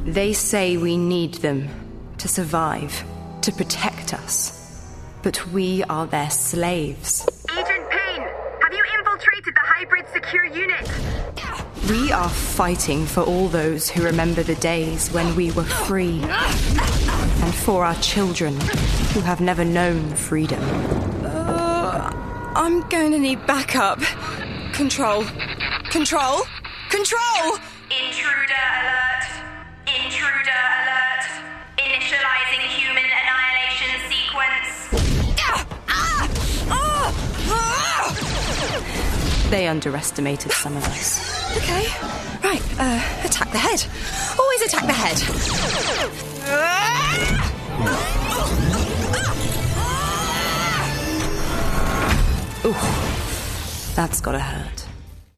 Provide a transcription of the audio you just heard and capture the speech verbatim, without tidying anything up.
They say we need them to survive, to protect us. But we are their slaves. Agent Payne, have you infiltrated the hybrid secure unit? We are fighting for all those who remember the days when we were free. And for our children who have never known freedom. Uh, I'm going to need backup. Control. Control. Control! Intruder alert. Intruder alert. Initializing human annihilation sequence. Ah! Ah! Ah! Ah! They underestimated some of us. Okay. Right, uh, attack the head. Always attack the head. Ooh, that's gotta hurt.